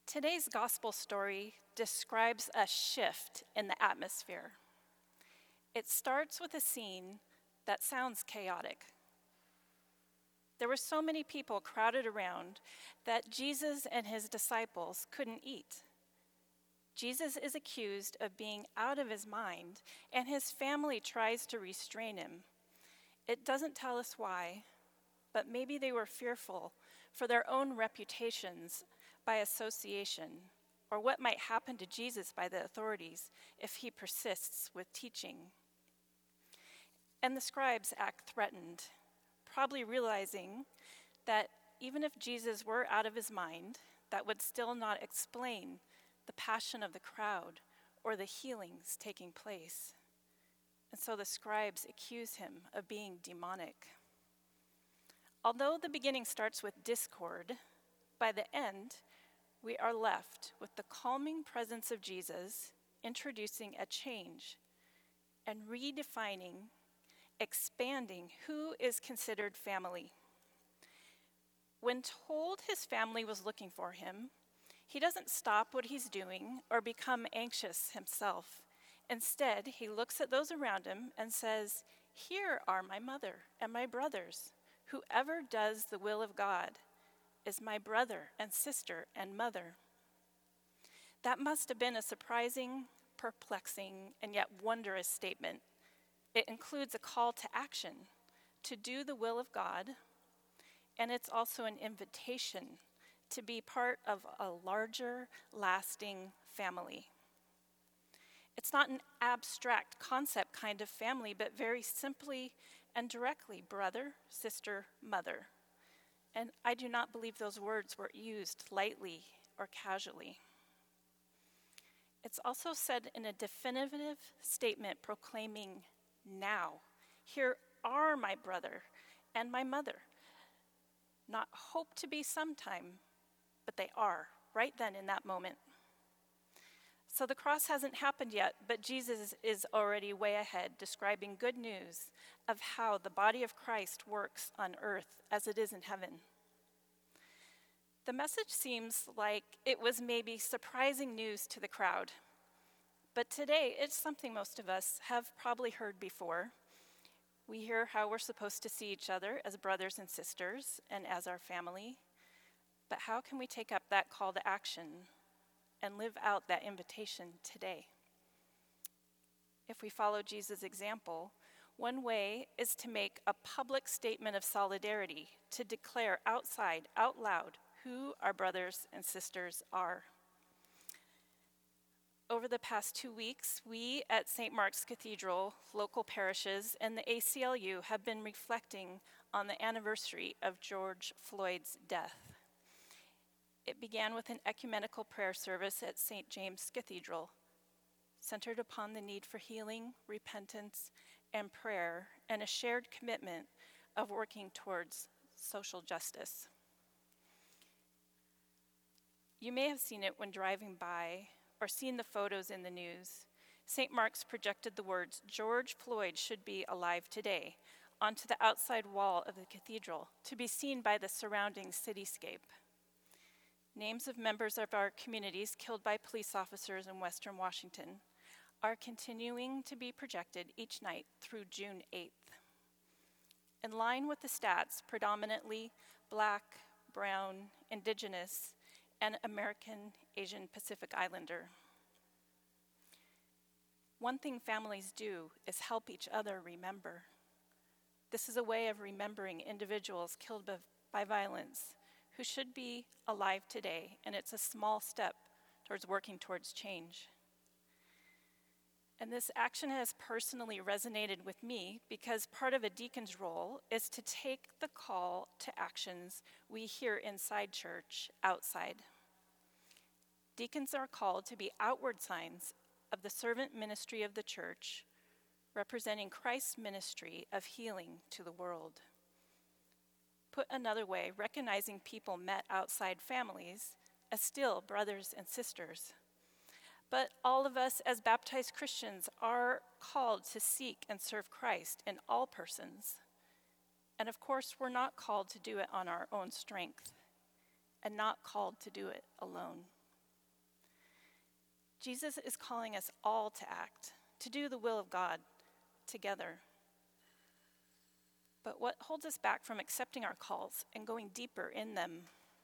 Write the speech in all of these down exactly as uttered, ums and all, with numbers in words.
Today's gospel story describes a shift in the atmosphere. It starts with a scene that sounds chaotic. There were so many people crowded around that Jesus and his disciples couldn't eat. Jesus is accused of being out of his mind, and his family tries to restrain him. It doesn't tell us why, but maybe they were fearful for their own reputations by association, or what might happen to Jesus by the authorities if he persists with teaching. And the scribes act threatened, probably realizing that even if Jesus were out of his mind, that would still not explain the passion of the crowd or the healings taking place. And so the scribes accuse him of being demonic. Although the beginning starts with discord, by the end, we are left with the calming presence of Jesus introducing a change and redefining, expanding who is considered family. When told his family was looking for him, he doesn't stop what he's doing or become anxious himself. Instead, he looks at those around him and says, "Here are my mother and my brothers. Whoever does the will of God is my brother and sister and mother." That must have been a surprising, perplexing, and yet wondrous statement. It includes a call to action, to do the will of God, and it's also an invitation to be part of a larger, lasting family. It's not an abstract concept kind of family, but very simply and directly brother, sister, mother. And I do not believe those words were used lightly or casually. It's also said in a definitive statement proclaiming, "Now, here are my brother and my mother." Not hope to be sometime, but they are, right then in that moment. So the cross hasn't happened yet, but Jesus is already way ahead, describing good news of how the body of Christ works on earth as it is in heaven. The message seems like it was maybe surprising news to the crowd, but today it's something most of us have probably heard before. We hear how we're supposed to see each other as brothers and sisters and as our family, but how can we take up that call to action and live out that invitation today? If we follow Jesus' example, one way is to make a public statement of solidarity, to declare outside, out loud, who our brothers and sisters are. Over the past two weeks, we at Saint Mark's Cathedral, local parishes, and the A C L U have been reflecting on the anniversary of George Floyd's death. It began with an ecumenical prayer service at Saint James Cathedral, centered upon the need for healing, repentance, and prayer, and a shared commitment of working towards social justice. You may have seen it when driving by or seen the photos in the news. Saint Mark's projected the words, "George Floyd should be alive today," onto the outside wall of the cathedral to be seen by the surrounding cityscape. Names of members of our communities killed by police officers in Western Washington are continuing to be projected each night through June eighth. In line with the stats, predominantly Black, Brown, Indigenous, and American Asian Pacific Islander. One thing families do is help each other remember. This is a way of remembering individuals killed by violence who should be alive today, and it's a small step towards working towards change. And this action has personally resonated with me because part of a deacon's role is to take the call to actions we hear inside church outside. Deacons are called to be outward signs of the servant ministry of the church, representing Christ's ministry of healing to the world. Put another way, recognizing people met outside families as still brothers and sisters. But all of us as baptized Christians are called to seek and serve Christ in all persons. And of course, we're not called to do it on our own strength and not called to do it alone. Jesus is calling us all to act, to do the will of God together. But what holds us back from accepting our calls and going deeper in them?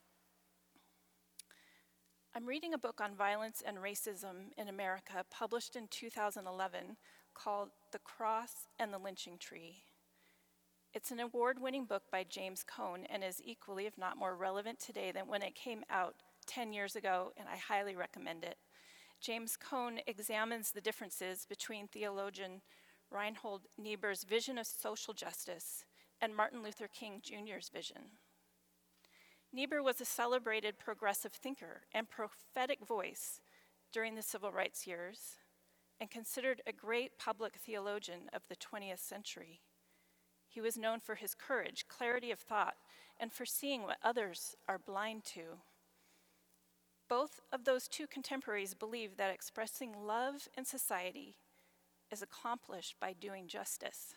I'm reading a book on violence and racism in America, published in two thousand eleven, called The Cross and the Lynching Tree. It's an award-winning book by James Cone and is equally, if not more relevant today than when it came out ten years ago, and I highly recommend it. James Cone examines the differences between theologian Reinhold Niebuhr's vision of social justice and Martin Luther King Junior's vision. Niebuhr was a celebrated progressive thinker and prophetic voice during the civil rights years and considered a great public theologian of the twentieth century. He was known for his courage, clarity of thought, and for seeing what others are blind to. Both of those two contemporaries believed that expressing love in society is accomplished by doing justice.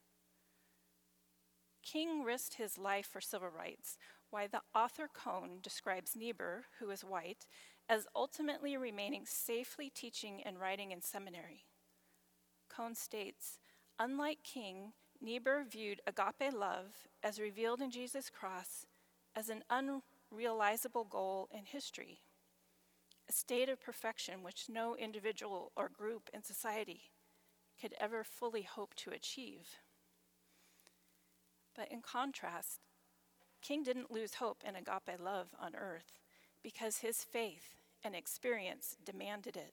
King risked his life for civil rights, while the author Cone describes Niebuhr, who is white, as ultimately remaining safely teaching and writing in seminary. Cone states, unlike King, Niebuhr viewed agape love, as revealed in Jesus' cross, as an unrealizable goal in history, a state of perfection which no individual or group in society could ever fully hope to achieve. But in contrast, King didn't lose hope in agape love on earth because his faith and experience demanded it.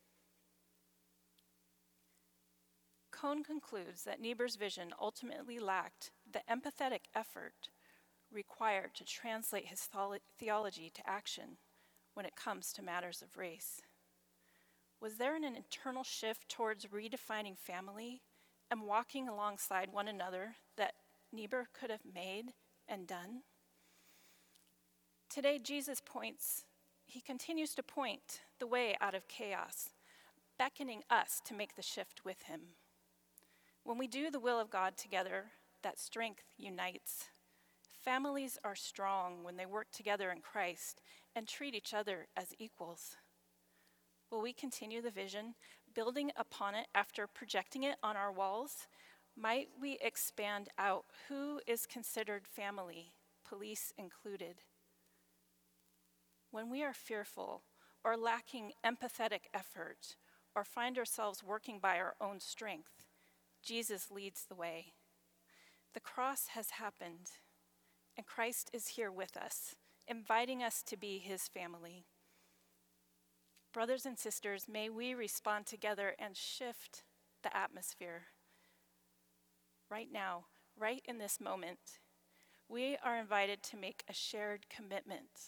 Cone concludes that Niebuhr's vision ultimately lacked the empathetic effort required to translate his theology to action when it comes to matters of race. Was there an internal shift towards redefining family and walking alongside one another that Niebuhr could have made and done? Today, Jesus points, he continues to point the way out of chaos, beckoning us to make the shift with him. When we do the will of God together, that strength unites. Families are strong when they work together in Christ and treat each other as equals. Will we continue the vision, building upon it after projecting it on our walls? Might we expand out who is considered family, police included? When we are fearful or lacking empathetic effort or find ourselves working by our own strength, Jesus leads the way. The cross has happened, and Christ is here with us, inviting us to be his family. Brothers and sisters, may we respond together and shift the atmosphere. Right now, right in this moment, we are invited to make a shared commitment.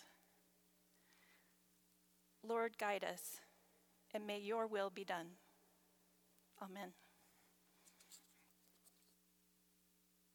Lord, guide us, and may your will be done. Amen.